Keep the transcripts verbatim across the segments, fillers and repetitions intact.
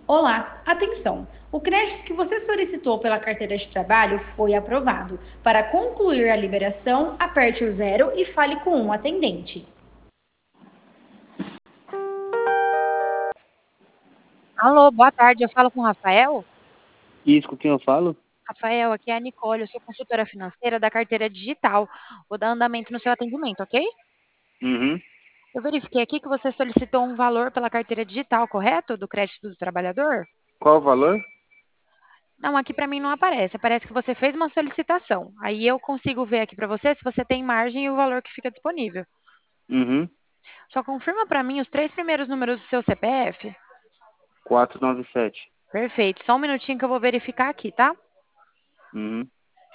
Olá, atenção! O crédito que você solicitou pela carteira de trabalho foi aprovado. Para concluir a liberação, aperte o zero e fale com um atendente. Alô, boa tarde, eu falo com o Rafael? Isso, com quem eu falo? Rafael, aqui é a Nicole, eu sou consultora financeira da carteira digital. Vou dar andamento no seu atendimento, ok? Uhum. Eu verifiquei aqui que você solicitou um valor pela carteira digital, correto? Do crédito do trabalhador? Qual o valor? Não, aqui para mim não aparece. Aparece que você fez uma solicitação. Aí eu consigo ver aqui para você se você tem margem e o valor que fica disponível. Uhum. Só confirma para mim os três primeiros números do seu C P F. quatrocentos e noventa e sete. Perfeito, só um minutinho que eu vou verificar aqui, tá? Uhum.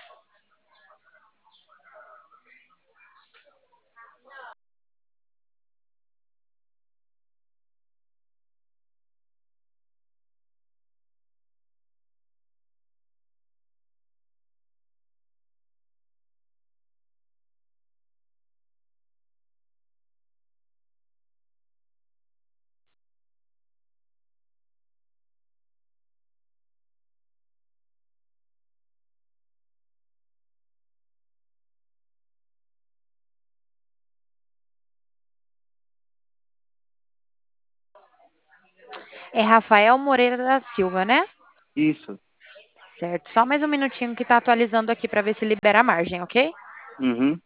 É Rafael Moreira da Silva, né? Isso. Certo, só mais um minutinho que está atualizando aqui para ver se libera a margem, ok? Uhum.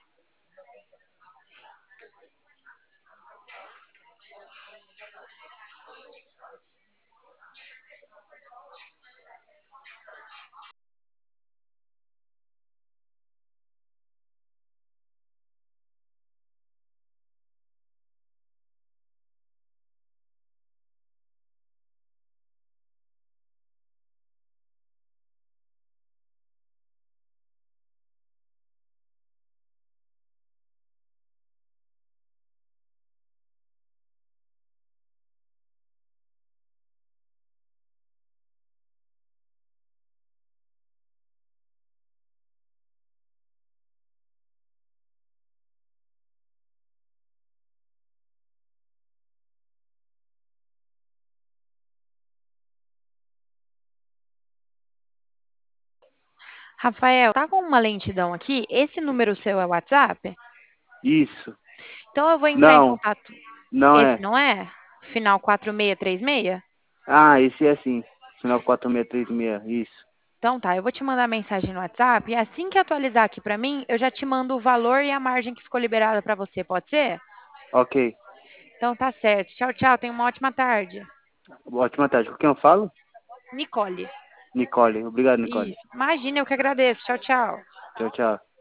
Rafael, tá com uma lentidão aqui? Esse número seu é o WhatsApp? Isso. Então eu vou entrar em Não, contato. não Esse é. não é? Final quatro seis três seis? Ah, esse é sim. Final quatro seis três seis. Isso. Então tá, eu vou te mandar mensagem no WhatsApp e assim que atualizar aqui para mim, eu já te mando o valor e a margem que ficou liberada para você, pode ser? Ok. Então tá certo. Tchau, tchau. Tenha uma ótima tarde. Ótima tarde. Com quem eu falo? Nicole. Nicole. Obrigado, Nicole. Isso. Imagina, eu que agradeço. Tchau, tchau. Tchau, tchau.